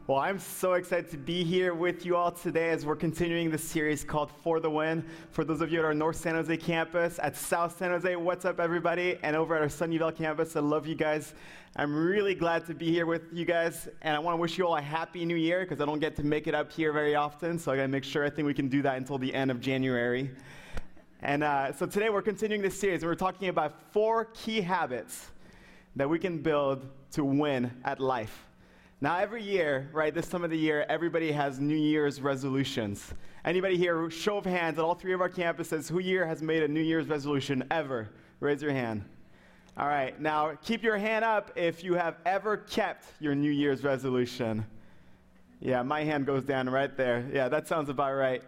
Well, I'm so excited to be here with you all today as we're continuing this series called For the Win. For those of you at our North San Jose campus, at South San Jose, what's up, everybody? And over at our Sunnyvale campus, I love you guys. I'm really glad to be here with you guys, and I want to wish you all a happy new year because I don't get to make it up here very often, so I got to make sure I think we can do that until the end of January. And so today we're continuing this series, and we're talking about 4 key habits that we can build to win at life. Now, every year, right, this time of the year, everybody has New Year's resolutions. Anybody here, show of hands at all 3 of our campuses, who here has made a New Year's resolution ever? Raise your hand. All right, now keep your hand up if you have ever kept your New Year's resolution. Yeah, my hand goes down right there. Yeah, that sounds about right.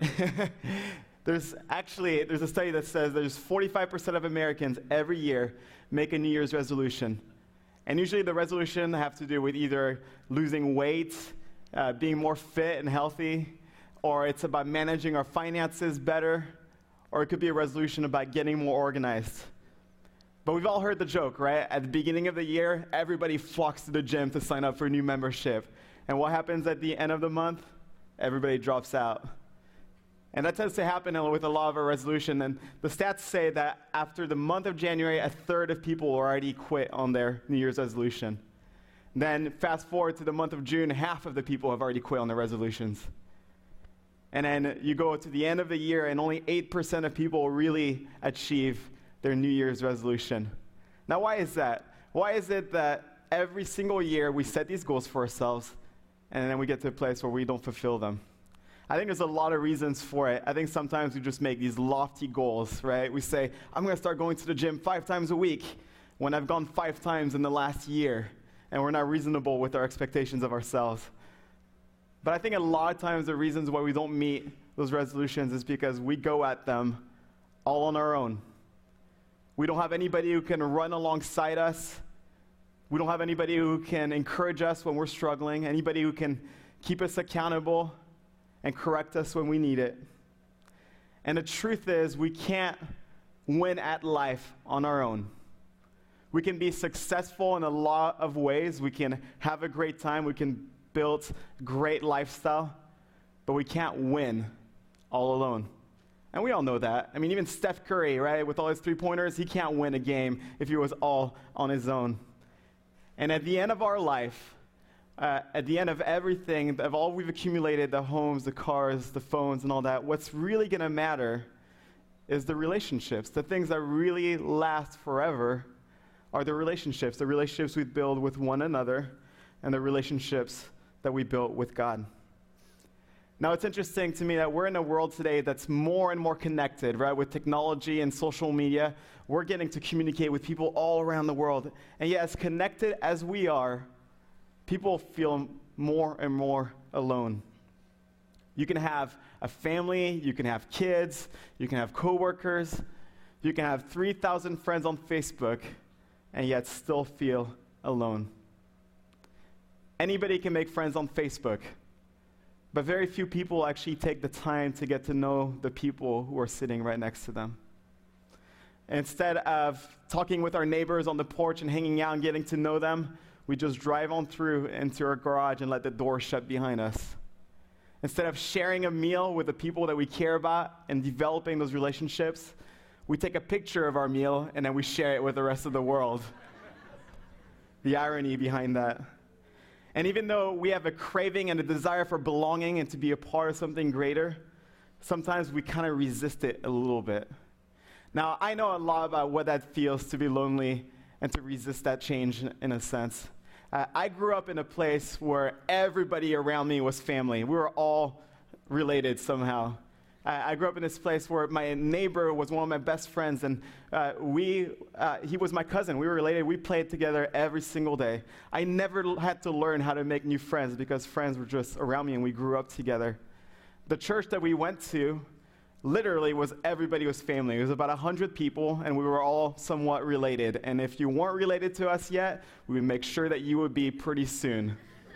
There's a study that says there's 45% of Americans every year make a New Year's resolution. And usually the resolution have to do with either losing weight, being more fit and healthy, or it's about managing our finances better, or it could be a resolution about getting more organized. But we've all heard the joke, right? At the beginning of the year, everybody flocks to the gym to sign up for a new membership. And what happens at the end of the month? Everybody drops out. And that tends to happen with a lot of our resolution. And the stats say that after the month of January, 1/3 of people already quit on their New Year's resolution. Then fast forward to the month of June, half of the people have already quit on their resolutions. And then you go to the end of the year, and only 8% of people really achieve their New Year's resolution. Now, why is that? Why is it that every single year we set these goals for ourselves, and then we get to a place where we don't fulfill them? I think there's a lot of reasons for it. I think sometimes we just make these lofty goals, right? We say, I'm going to start going to the gym 5 times a week when I've gone 5 times in the last year, and we're not reasonable with our expectations of ourselves. But I think a lot of times the reasons why we don't meet those resolutions is because we go at them all on our own. We don't have anybody who can run alongside us. We don't have anybody who can encourage us when we're struggling, anybody who can keep us accountable and correct us when we need it. And the truth is, we can't win at life on our own. We can be successful in a lot of ways. We can have a great time. We can build great lifestyle. But we can't win all alone. And we all know that. I mean, even Steph Curry, right, with all his 3-pointers, he can't win a game if he was all on his own. And at the end of our life, at the end of everything, of all we've accumulated, the homes, the cars, the phones, and all that, what's really going to matter is the relationships. The things that really last forever are the relationships we build with one another, and the relationships that we built with God. Now, it's interesting to me that we're in a world today that's more and more connected, right? With technology and social media, we're getting to communicate with people all around the world. And yet, as connected as we are, people feel more and more alone. You can have a family, you can have kids, you can have coworkers, you can have 3,000 friends on Facebook, and yet still feel alone. Anybody can make friends on Facebook, but very few people actually take the time to get to know the people who are sitting right next to them. Instead of talking with our neighbors on the porch and hanging out and getting to know them, we just drive on through into our garage and let the door shut behind us. Instead of sharing a meal with the people that we care about and developing those relationships, we take a picture of our meal and then we share it with the rest of the world. The irony behind that. And even though we have a craving and a desire for belonging and to be a part of something greater, sometimes we kind of resist it a little bit. Now, I know a lot about what that feels to be lonely and to resist that change in a sense. I grew up in a place where everybody around me was family. We were all related somehow. I grew up in this place where my neighbor was one of my best friends, and he was my cousin. We were related. We played together every single day. I never had to learn how to make new friends because friends were just around me, and we grew up together. The church that we went to literally everybody was family. It was about 100 people, and we were all somewhat related. And if you weren't related to us yet, we would make sure that you would be pretty soon.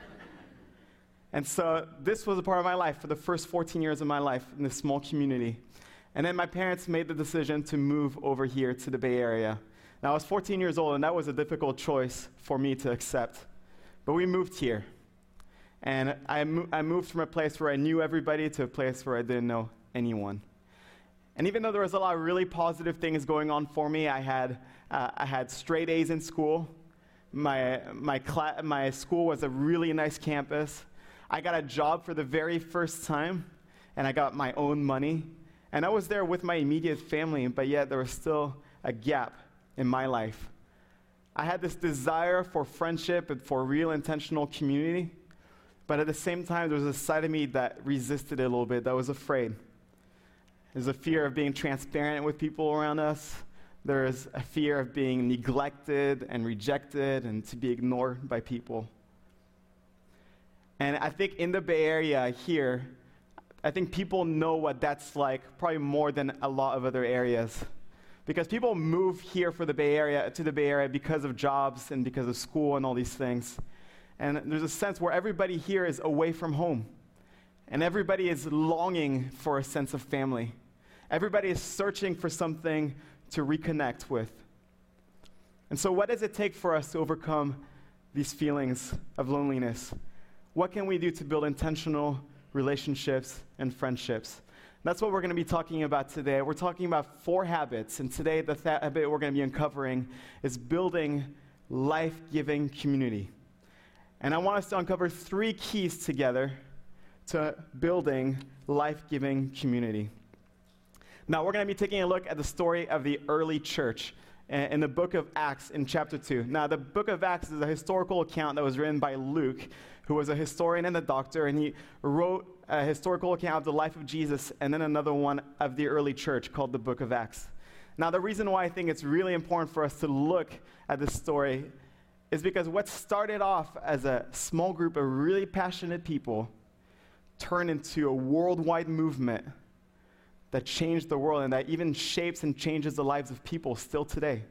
And so this was a part of my life for the first 14 years of my life in this small community. And then my parents made the decision to move over here to the Bay Area. Now, I was 14 years old, and that was a difficult choice for me to accept. But we moved here. And I moved from a place where I knew everybody to a place where I didn't know anyone. And even though there was a lot of really positive things going on for me, I had straight A's in school. My school was a really nice campus. I got a job for the very first time, and I got my own money. And I was there with my immediate family, but yet there was still a gap in my life. I had this desire for friendship and for real intentional community, but at the same time, there was a side of me that resisted it a little bit, that was afraid. There's a fear of being transparent with people around us. There's a fear of being neglected and rejected and to be ignored by people. And I think in the Bay Area here, I think people know what that's like probably more than a lot of other areas. Because people move here to the Bay Area because of jobs and because of school and all these things. And there's a sense where everybody here is away from home. And everybody is longing for a sense of family. Everybody is searching for something to reconnect with. And so what does it take for us to overcome these feelings of loneliness? What can we do to build intentional relationships and friendships? That's what we're going to be talking about today. We're talking about 4 habits, and today the habit we're going to be uncovering is building life-giving community. And I want us to uncover 3 keys together to building life-giving community. Now, we're going to be taking a look at the story of the early church in the book of Acts in chapter 2. Now, the book of Acts is a historical account that was written by Luke, who was a historian and a doctor, and he wrote a historical account of the life of Jesus and then another one of the early church called the book of Acts. Now, the reason why I think it's really important for us to look at this story is because what started off as a small group of really passionate people turned into a worldwide movement that changed the world and that even shapes and changes the lives of people still today.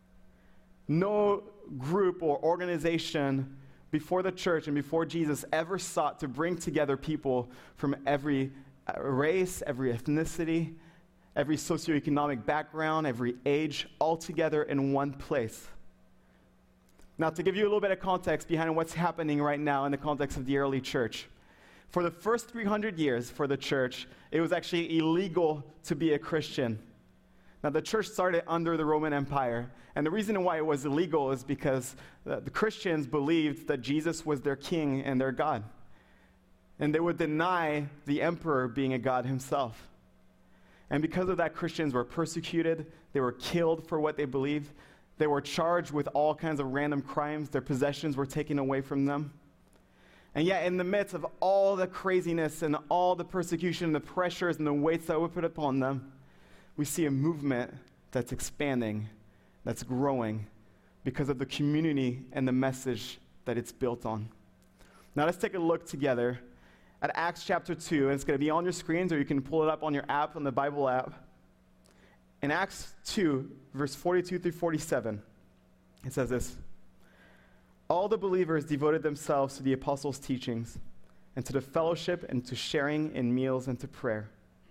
No group or organization before the church and before Jesus ever sought to bring together people from every race, every ethnicity, every socioeconomic background, every age, all together in one place. Now, to give you a little bit of context behind what's happening right now in the context of the early church, for the first 300 years for the church, it was actually illegal to be a Christian. Now, the church started under the Roman Empire, and the reason why it was illegal is because the Christians believed that Jesus was their king and their God. And they would deny the emperor being a god himself. And because of that, Christians were persecuted, they were killed for what they believed, they were charged with all kinds of random crimes, their possessions were taken away from them. And yet, in the midst of all the craziness and all the persecution, the pressures and the weights that were put upon them, we see a movement that's expanding, that's growing, because of the community and the message that it's built on. Now, let's take a look together at Acts chapter 2, and it's going to be on your screens, or you can pull it up on your app, on the Bible app. In Acts 2, verse 42 through 47, it says this: "All the believers devoted themselves to the apostles' teachings and to the fellowship and to sharing in meals and to prayer.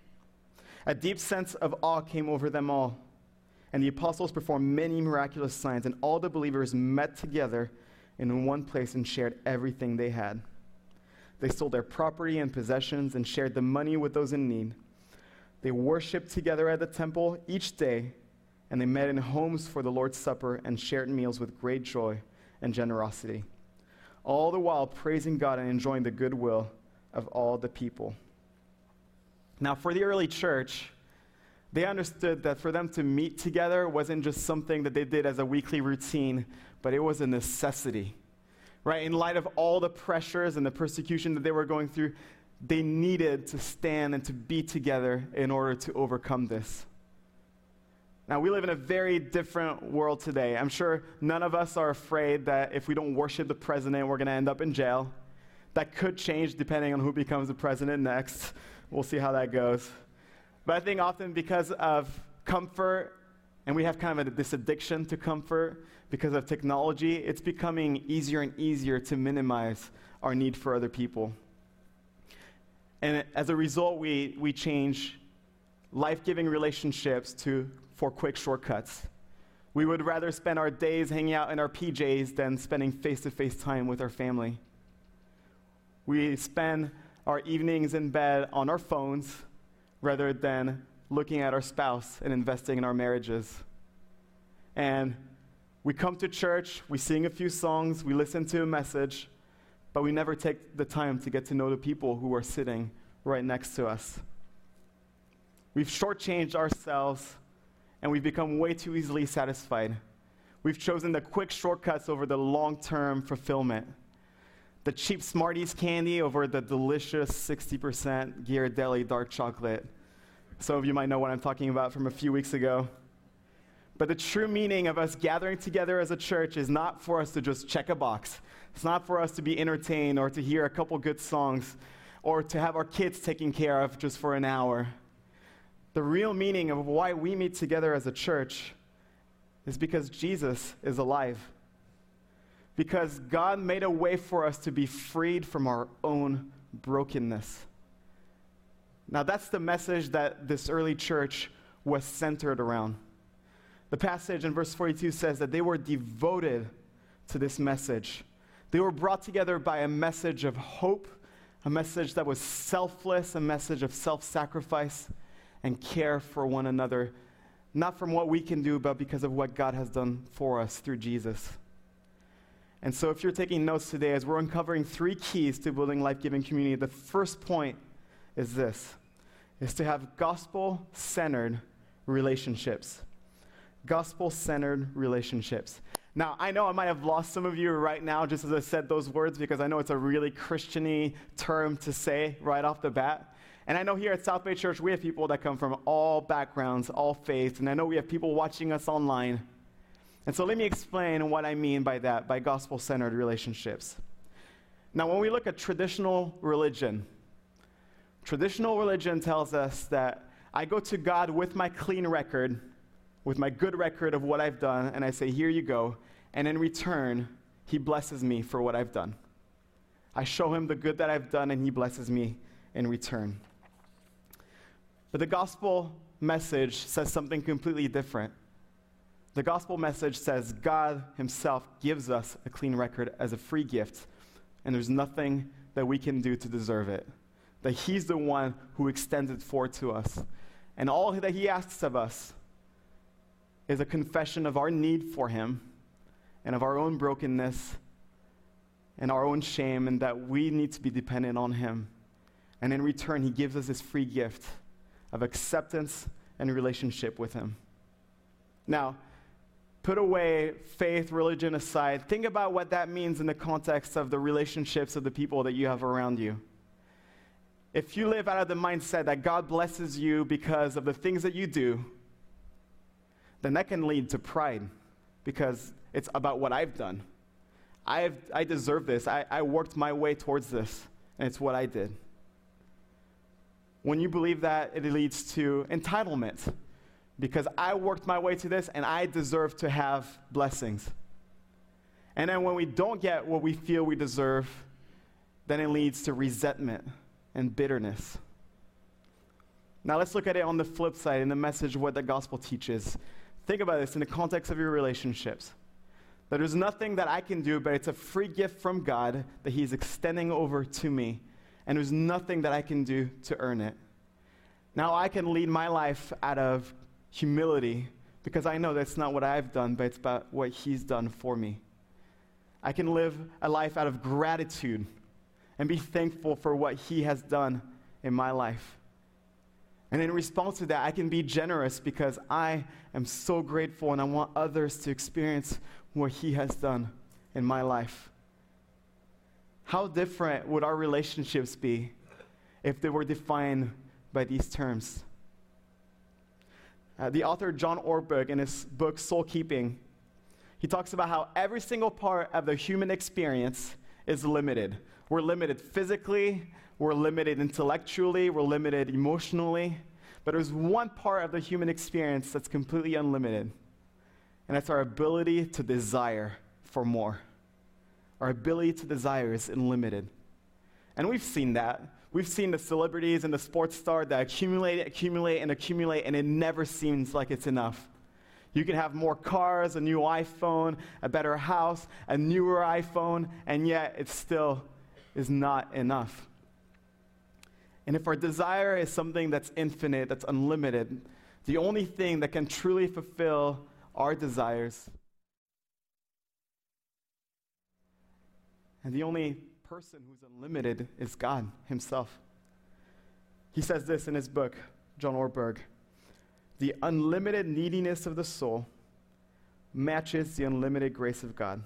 A deep sense of awe came over them all, and the apostles performed many miraculous signs, and all the believers met together in one place and shared everything they had. They sold their property and possessions and shared the money with those in need. They worshiped together at the temple each day, and they met in homes for the Lord's Supper and shared meals with great joy and generosity, all the while praising God and enjoying the goodwill of all the people." Now, for the early church, they understood that for them to meet together wasn't just something that they did as a weekly routine, but it was a necessity, right? In light of all the pressures and the persecution that they were going through, they needed to stand and to be together in order to overcome this. Now, we live in a very different world today. I'm sure none of us are afraid that if we don't worship the president, we're going to end up in jail. That could change depending on who becomes the president next. We'll see how that goes. But I think often because of comfort, and we have kind of this addiction to comfort because of technology, it's becoming easier and easier to minimize our need for other people. And as a result, we change life-giving relationships for quick shortcuts. We would rather spend our days hanging out in our PJs than spending face-to-face time with our family. We spend our evenings in bed on our phones rather than looking at our spouse and investing in our marriages. And we come to church, we sing a few songs, we listen to a message, but we never take the time to get to know the people who are sitting right next to us. We've shortchanged ourselves, and we've become way too easily satisfied. We've chosen the quick shortcuts over the long-term fulfillment. The cheap Smarties candy over the delicious 60% Ghirardelli dark chocolate. Some of you might know what I'm talking about from a few weeks ago. But the true meaning of us gathering together as a church is not for us to just check a box. It's not for us to be entertained or to hear a couple good songs or to have our kids taken care of just for an hour. The real meaning of why we meet together as a church is because Jesus is alive. Because God made a way for us to be freed from our own brokenness. Now that's the message that this early church was centered around. The passage in verse 42 says that they were devoted to this message. They were brought together by a message of hope, a message that was selfless, a message of self-sacrifice and care for one another, not from what we can do, but because of what God has done for us through Jesus. And so if you're taking notes today, as we're uncovering 3 keys to building life-giving community, the first point is this, is to have gospel-centered relationships. Gospel-centered relationships. Now, I know I might have lost some of you right now just as I said those words because I know it's a really Christian-y term to say right off the bat. And I know here at South Bay Church, we have people that come from all backgrounds, all faiths, and I know we have people watching us online. And so let me explain what I mean by that, by gospel-centered relationships. Now, when we look at traditional religion tells us that I go to God with my clean record, with my good record of what I've done, and I say, here you go, and in return, he blesses me for what I've done. I show him the good that I've done, and he blesses me in return. But the gospel message says something completely different. The gospel message says God himself gives us a clean record as a free gift, and there's nothing that we can do to deserve it. That he's the one who extends it forward to us. And all that he asks of us is a confession of our need for him and of our own brokenness and our own shame, and that we need to be dependent on him. And in return, he gives us this free gift of acceptance and relationship with him. Now, put away faith, religion aside. Think about what that means in the context of the relationships of the people that you have around you. If you live out of the mindset that God blesses you because of the things that you do, then that can lead to pride because it's about what I've done. I deserve this. I worked my way towards this, and it's what I did. When you believe that, it leads to entitlement because I worked my way to this, and I deserve to have blessings. And then when we don't get what we feel we deserve, then it leads to resentment and bitterness. Now let's look at it on the flip side in the message of what the gospel teaches. Think about this in the context of your relationships. That there's nothing that I can do, but it's a free gift from God that he's extending over to me. And there's nothing that I can do to earn it. Now I can lead my life out of humility because I know that's not what I've done, but it's about what he's done for me. I can live a life out of gratitude and be thankful for what he has done in my life. And in response to that, I can be generous because I am so grateful and I want others to experience what he has done in my life. How different would our relationships be if they were defined by these terms? The author John Ortberg, in his book Soul Keeping, he talks about how every single part of the human experience is limited. We're limited physically, we're limited intellectually, we're limited emotionally, but there's one part of the human experience that's completely unlimited, and that's our ability to desire for more. Our ability to desire is unlimited. And we've seen that. We've seen the celebrities and the sports stars that accumulate, and it never seems like it's enough. You can have more cars, a new iPhone, a better house, a newer iPhone, and yet it's still is not enough. And if our desire is something that's infinite, that's unlimited, the only thing that can truly fulfill our desires, and the only person who's unlimited, is God himself. He says this in his book, John Ortberg: the unlimited neediness of the soul matches the unlimited grace of God.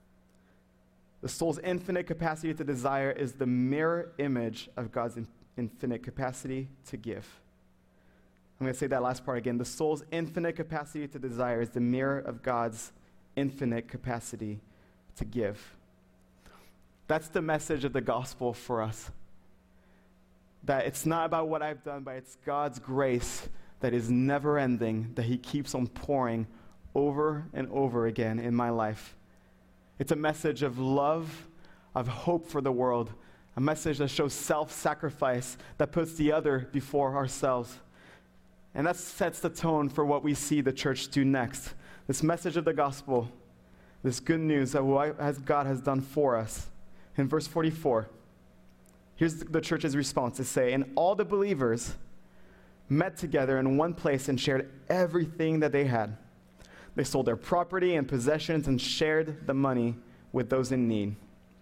The soul's infinite capacity to desire is the mirror image of God's infinite capacity to give. I'm going to say that last part again. The soul's infinite capacity to desire is the mirror of God's infinite capacity to give. That's the message of the gospel for us. That it's not about what I've done, but it's God's grace that is never ending, that he keeps on pouring over and over again in my life. It's a message of love, of hope for the world, a message that shows self-sacrifice, that puts the other before ourselves. And that sets the tone for what we see the church do next. This message of the gospel, this good news of what God has done for us. In verse 44, here's the church's response to say, and all the believers met together in one place and shared everything that they had. They sold their property and possessions and shared the money with those in need.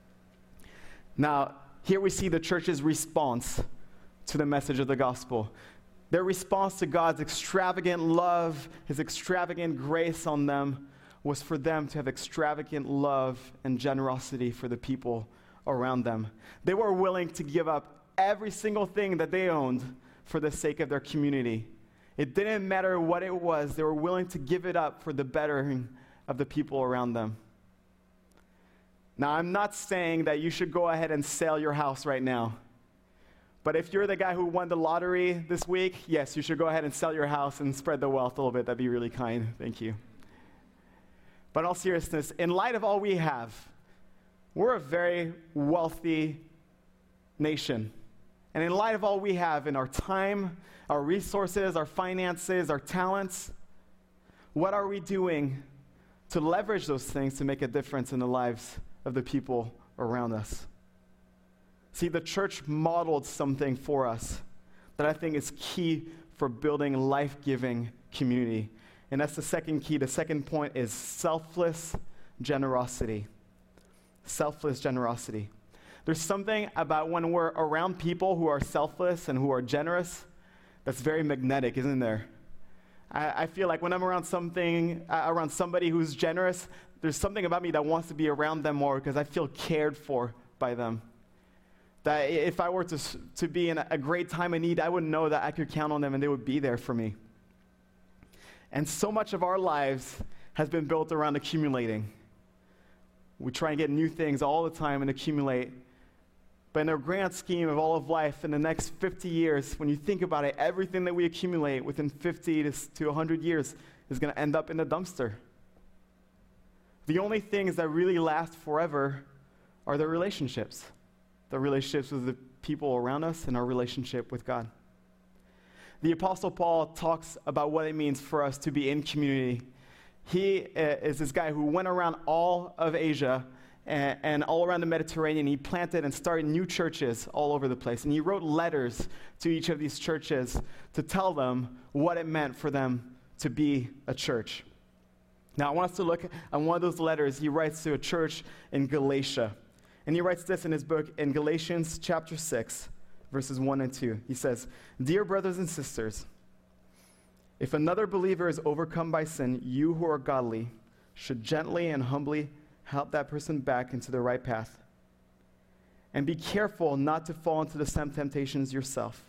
Now, here we see the church's response to the message of the gospel. Their response to God's extravagant love, his extravagant grace on them, was for them to have extravagant love and generosity for the people around them. They were willing to give up every single thing that they owned for the sake of their community. It didn't matter what it was. They were willing to give it up for the bettering of the people around them. Now, I'm not saying that you should go ahead and sell your house right now. But if you're the guy who won the lottery this week, yes, you should go ahead and sell your house and spread the wealth a little bit. That'd be really kind. Thank you. But in all seriousness, in light of all we have, we're a very wealthy nation. And in light of all we have in our time, our resources, our finances, our talents, what are we doing to leverage those things to make a difference in the lives of the people around us? See, the church modeled something for us that I think is key for building life-giving community. And that's the second key. The second point is selfless generosity. Selfless generosity. There's something about when we're around people who are selfless and who are generous that's very magnetic, isn't there? I feel like when I'm around somebody who's generous, there's something about me that wants to be around them more because I feel cared for by them. That if I were to be in a great time of need, I would know that I could count on them and they would be there for me. And so much of our lives has been built around accumulating. We try and get new things all the time and accumulate. But in the grand scheme of all of life, in the next 50 years, when you think about it, everything that we accumulate within 50 to 100 years is going to end up in the dumpster. The only things that really last forever are the relationships with the people around us and our relationship with God. The Apostle Paul talks about what it means for us to be in community. He is this guy who went around all of Asia and all around the Mediterranean. He planted and started new churches all over the place. And he wrote letters to each of these churches to tell them what it meant for them to be a church. Now, I want us to look at one of those letters he writes to a church in Galatia. And he writes this in his book in Galatians chapter 6, verses 1 and 2. He says, "Dear brothers and sisters, if another believer is overcome by sin, you who are godly should gently and humbly help that person back into the right path. And be careful not to fall into the same temptations yourself.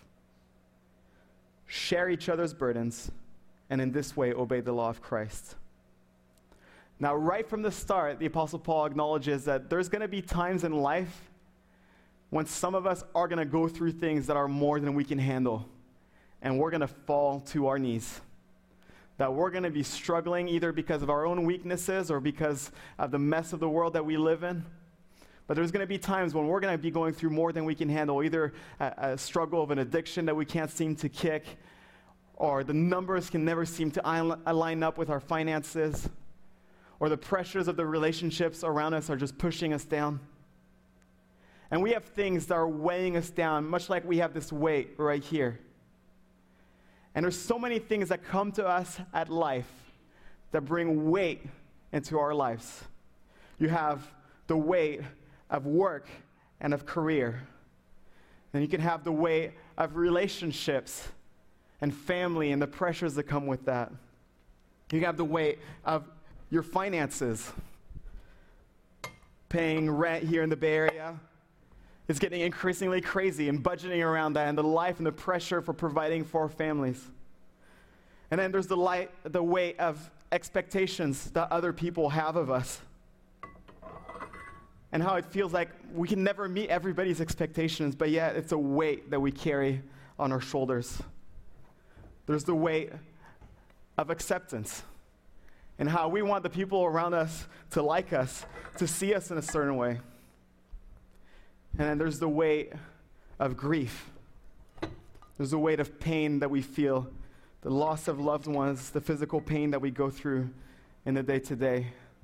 Share each other's burdens, and in this way obey the law of Christ." Now, right from the start, the Apostle Paul acknowledges that there's going to be times in life when some of us are going to go through things that are more than we can handle, and we're going to fall to our knees. That we're going to be struggling either because of our own weaknesses or because of the mess of the world that we live in. But there's going to be times when we're going to be going through more than we can handle, either a struggle of an addiction that we can't seem to kick, or the numbers can never seem to align up with our finances, or the pressures of the relationships around us are just pushing us down. And we have things that are weighing us down, much like we have this weight right here. And there's so many things that come to us at life that bring weight into our lives. You have the weight of work and of career. And you can have the weight of relationships and family and the pressures that come with that. You have the weight of your finances. Paying rent here in the Bay Area is getting increasingly crazy, and budgeting around that, and the life and the pressure for providing for our families. And then there's the weight of expectations that other people have of us, and how it feels like we can never meet everybody's expectations, but yet it's a weight that we carry on our shoulders. There's the weight of acceptance, and how we want the people around us to like us, to see us in a certain way. And then there's the weight of grief. There's the weight of pain that we feel, the loss of loved ones, the physical pain that we go through in the day-to-day.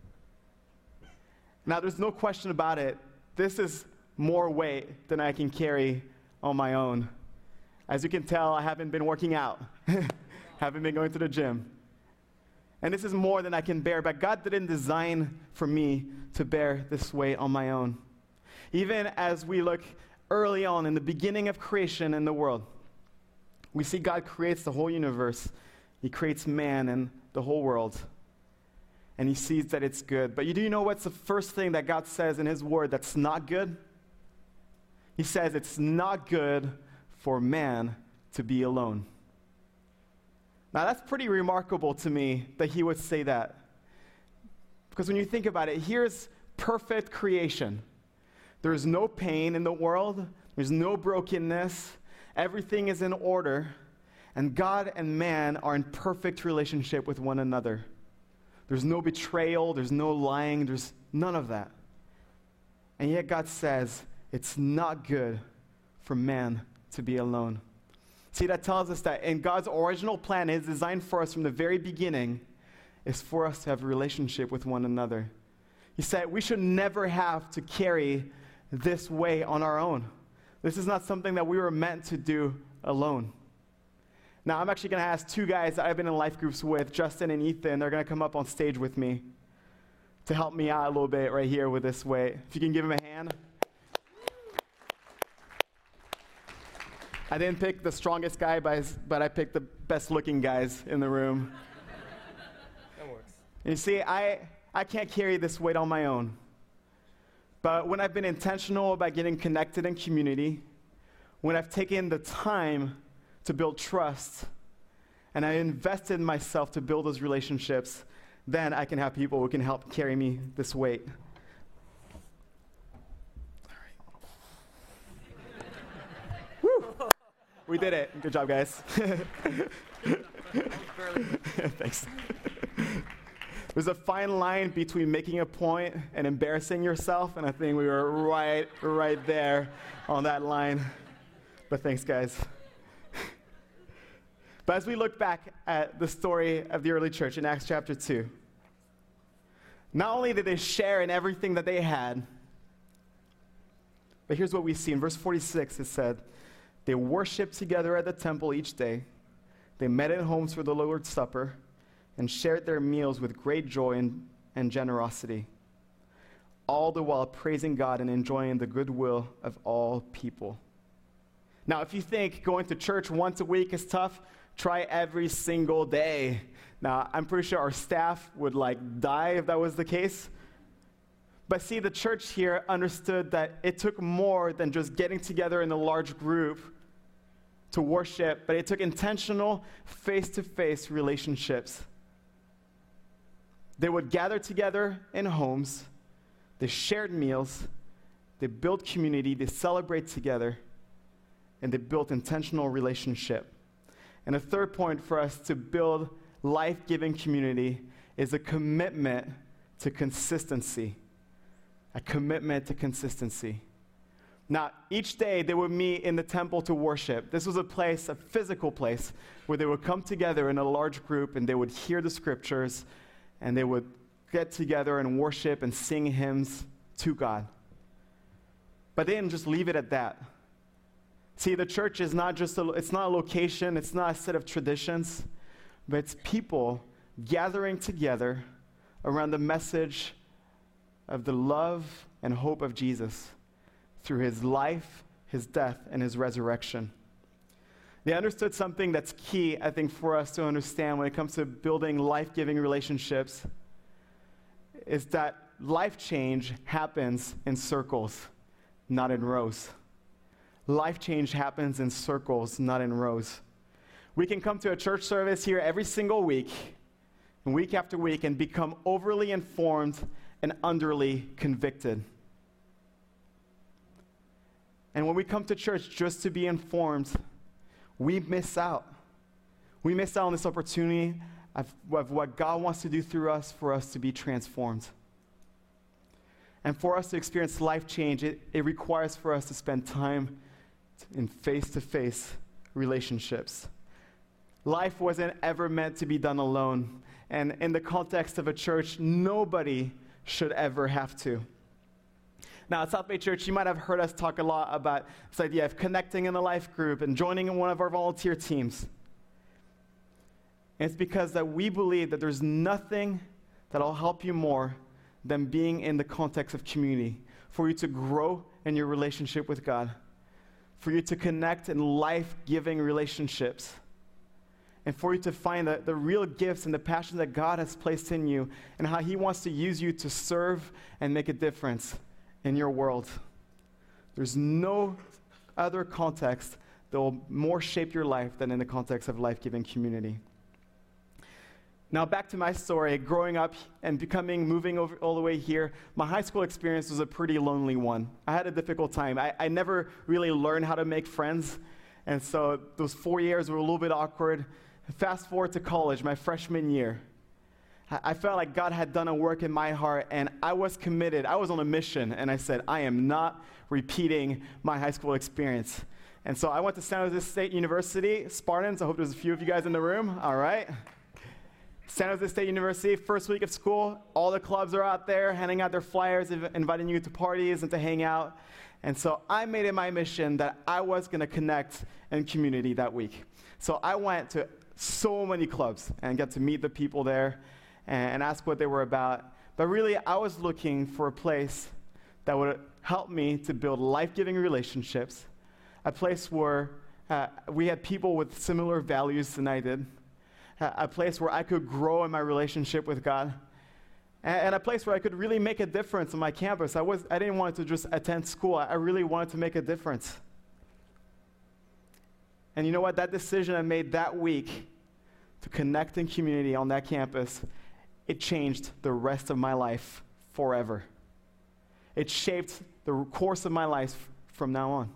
Now, there's no question about it. This is more weight than I can carry on my own. As you can tell, I haven't been working out. Haven't been going to the gym. And this is more than I can bear, but God didn't design for me to bear this weight on my own. Even as we look early on in the beginning of creation in the world, we see God creates the whole universe. He creates man and the whole world. And he sees that it's good. But do you know what's the first thing that God says in his word that's not good? He says it's not good for man to be alone. Now that's pretty remarkable to me that he would say that. Because when you think about it, here's perfect creation. There's no pain in the world. There's no brokenness. Everything is in order. And God and man are in perfect relationship with one another. There's no betrayal. There's no lying. There's none of that. And yet God says it's not good for man to be alone. See, that tells us that in God's original plan, his design for us from the very beginning is for us to have a relationship with one another. He said we should never have to carry this way on our own. This is not something that we were meant to do alone. Now, I'm actually going to ask two guys that I've been in life groups with, Justin and Ethan. They're going to come up on stage with me to help me out a little bit right here with this weight. If you can give them a hand. I didn't pick the strongest guy, but I picked the best-looking guys in the room. That works. And you see, I can't carry this weight on my own. But when I've been intentional about getting connected in community, when I've taken the time to build trust, and I invested in myself to build those relationships, then I can have people who can help carry me this weight. Woo! We did it. Good job, guys. Thanks. There's a fine line between making a point and embarrassing yourself, and I think we were right there on that line. But thanks, guys. But as we look back at the story of the early church in Acts chapter 2, not only did they share in everything that they had, but here's what we see. In verse 46, it said, they worshiped together at the temple each day. They met in homes for the Lord's Supper and shared their meals with great joy and generosity, all the while praising God and enjoying the goodwill of all people. Now, if you think going to church once a week is tough, try every single day. Now, I'm pretty sure our staff would die if that was the case. But see, the church here understood that it took more than just getting together in a large group to worship, but it took intentional face-to-face relationships. They would gather together in homes, they shared meals, they built community, they celebrate together, and they built intentional relationship. And a third point for us to build life-giving community is a commitment to consistency. A commitment to consistency. Now, each day they would meet in the temple to worship. This was a place, a physical place, where they would come together in a large group and they would hear the scriptures and they would get together and worship and sing hymns to God. But they didn't just leave it at that. See, the church is not just it's not a location, it's not a set of traditions, but it's people gathering together around the message of the love and hope of Jesus through his life, his death, and his resurrection. They understood something that's key, I think, for us to understand when it comes to building life-giving relationships, is that life change happens in circles, not in rows. Life change happens in circles, not in rows. We can come to a church service here every single week, and week after week, and become overly informed and underly convicted. And when we come to church just to be informed, we miss out. We miss out on this opportunity of what God wants to do through us for us to be transformed. And for us to experience life change, it requires for us to spend time in face-to-face relationships. Life wasn't ever meant to be done alone. And in the context of a church, nobody should ever have to. Now, at South Bay Church, you might have heard us talk a lot about this idea of connecting in the life group and joining in one of our volunteer teams. And it's because that we believe that there's nothing that'll help you more than being in the context of community, for you to grow in your relationship with God, for you to connect in life-giving relationships, and for you to find the real gifts and the passion that God has placed in you and how he wants to use you to serve and make a difference in your world. There's no other context that will more shape your life than in the context of life-giving community. Now, back to my story. Growing up and moving over all the way here, my high school experience was a pretty lonely one. I had a difficult time. I never really learned how to make friends, and so those 4 years were a little bit awkward. Fast forward to college, my freshman year. I felt like God had done a work in my heart, and I was committed. I was on a mission, and I said, I am not repeating my high school experience. And so I went to San Jose State University, Spartans. I hope there's a few of you guys in the room. All right. San Jose State University, first week of school, all the clubs are out there handing out their flyers, inviting you to parties and to hang out. And so I made it my mission that I was going to connect in community that week. So I went to so many clubs and got to meet the people there and ask what they were about. But really, I was looking for a place that would help me to build life-giving relationships, a place where we had people with similar values than I did, a place where I could grow in my relationship with God, and a place where I could really make a difference on my campus. I didn't want to just attend school. I really wanted to make a difference. And you know what? That decision I made that week to connect in community on that campus, it changed the rest of my life forever. It shaped the course of my life from now on.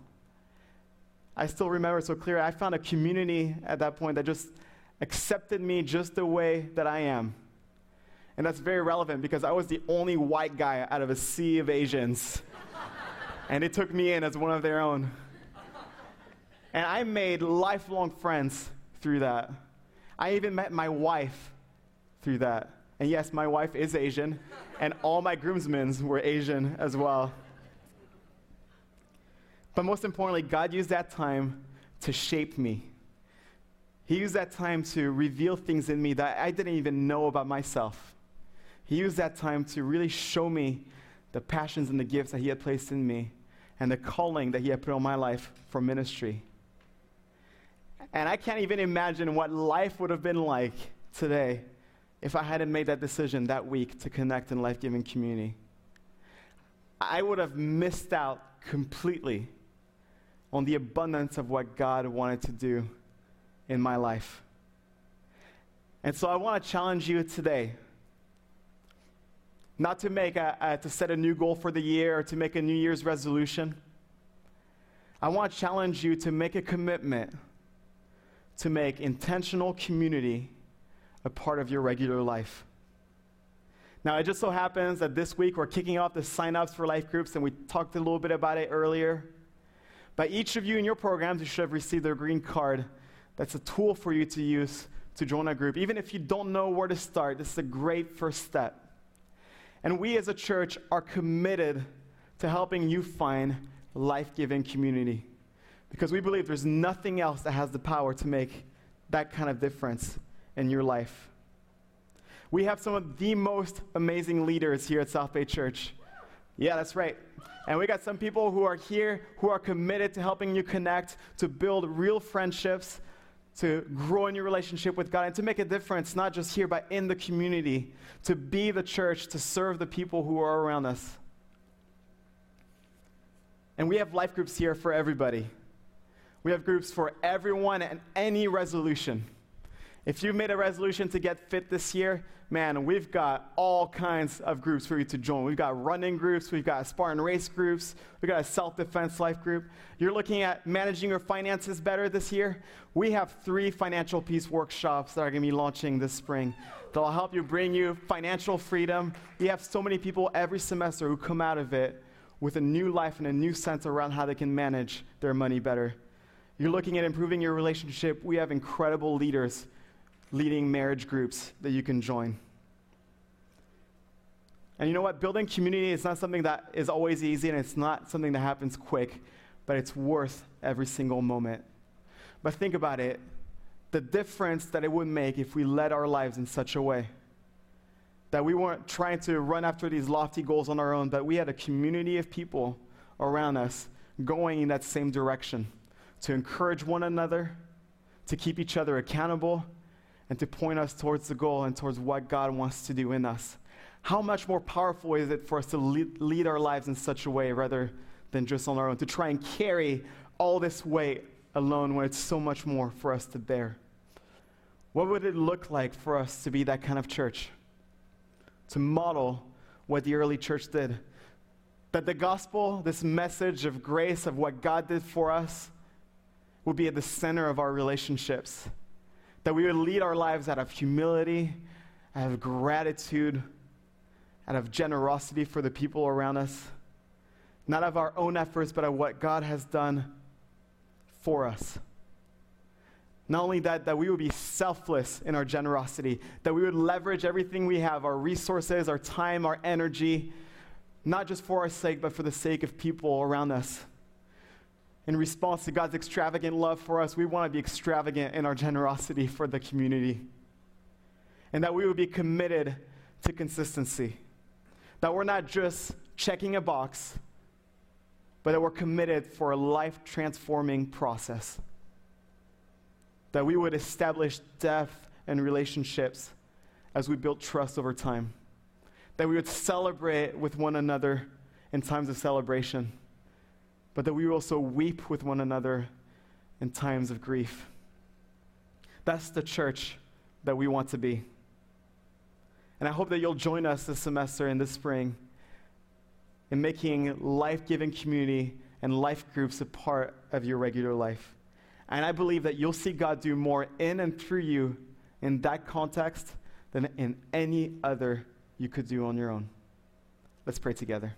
I still remember so clearly. I found a community at that point that just accepted me just the way that I am. And that's very relevant because I was the only white guy out of a sea of Asians. And it took me in as one of their own. And I made lifelong friends through that. I even met my wife through that. And yes, my wife is Asian, and all my groomsmen were Asian as well. But most importantly, God used that time to shape me. He used that time to reveal things in me that I didn't even know about myself. He used that time to really show me the passions and the gifts that he had placed in me and the calling that he had put on my life for ministry. And I can't even imagine what life would have been like today if I hadn't made that decision that week to connect in life-giving community. I would have missed out completely on the abundance of what God wanted to do in my life. And so I want to challenge you today, not to to set a new goal for the year or to make a New Year's resolution. I want to challenge you to make a commitment to make intentional community a part of your regular life. Now, it just so happens that this week we're kicking off the sign-ups for life groups, and we talked a little bit about it earlier. But each of you in your programs, you should have received a green card. That's a tool for you to use to join a group. Even if you don't know where to start, this is a great first step. And we as a church are committed to helping you find life-giving community. Because we believe there's nothing else that has the power to make that kind of difference in your life. We have some of the most amazing leaders here at South Bay Church. Yeah, that's right. And we got some people who are here who are committed to helping you connect, to build real friendships, to grow in your relationship with God, and to make a difference, not just here, but in the community, to be the church, to serve the people who are around us. And we have life groups here for everybody. We have groups for everyone and any resolution. If you've made a resolution to get fit this year, man, we've got all kinds of groups for you to join. We've got running groups, we've got Spartan race groups, we've got a self-defense life group. You're looking at managing your finances better this year? We have 3 financial peace workshops that are going to be launching this spring. They'll help you bring you financial freedom. We have so many people every semester who come out of it with a new life and a new sense around how they can manage their money better. You're looking at improving your relationship. We have incredible leaders leading marriage groups that you can join. And you know what? Building community is not something that is always easy, and it's not something that happens quick, but it's worth every single moment. But think about it, the difference that it would make if we led our lives in such a way that we weren't trying to run after these lofty goals on our own, but we had a community of people around us going in that same direction to encourage one another, to keep each other accountable, and to point us towards the goal and towards what God wants to do in us. How much more powerful is it for us to lead our lives in such a way rather than just on our own, to try and carry all this weight alone when it's so much more for us to bear? What would it look like for us to be that kind of church? To model what the early church did. That the gospel, this message of grace, of what God did for us, would be at the center of our relationships. That we would lead our lives out of humility, out of gratitude, out of generosity for the people around us. Not of our own efforts, but of what God has done for us. Not only that we would be selfless in our generosity, that we would leverage everything we have, our resources, our time, our energy, not just for our sake, but for the sake of people around us. In response to God's extravagant love for us, we want to be extravagant in our generosity for the community. And that we would be committed to consistency. That we're not just checking a box, but that we're committed for a life-transforming process. That we would establish depth and relationships as we build trust over time. That we would celebrate with one another in times of celebration, but that we would also weep with one another in times of grief. That's the church that we want to be. And I hope that you'll join us this semester and this spring in making life-giving community and life groups a part of your regular life. And I believe that you'll see God do more in and through you in that context than in any other you could do on your own. Let's pray together.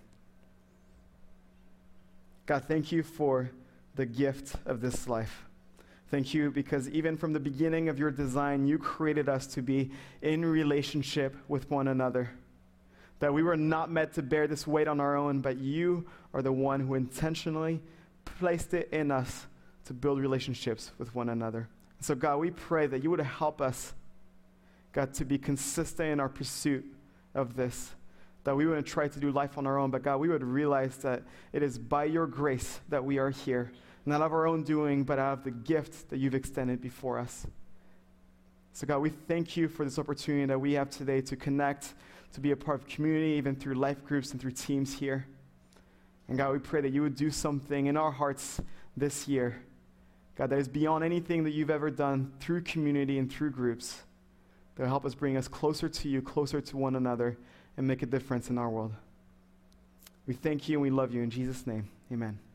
God, thank you for the gift of this life. Thank you because even from the beginning of your design, you created us to be in relationship with one another. That we were not meant to bear this weight on our own, but you are the one who intentionally placed it in us to build relationships with one another. So God, we pray that you would help us, God, to be consistent in our pursuit of this, that we wouldn't try to do life on our own, but God, we would realize that it is by your grace that we are here, not of our own doing, but out of the gift that you've extended before us. So God, we thank you for this opportunity that we have today to connect, to be a part of community, even through life groups and through teams here. And God, we pray that you would do something in our hearts this year, God, that is beyond anything that you've ever done through community and through groups, that will help us bring us closer to you, closer to one another, and make a difference in our world. We thank you and we love you. In Jesus' name, amen.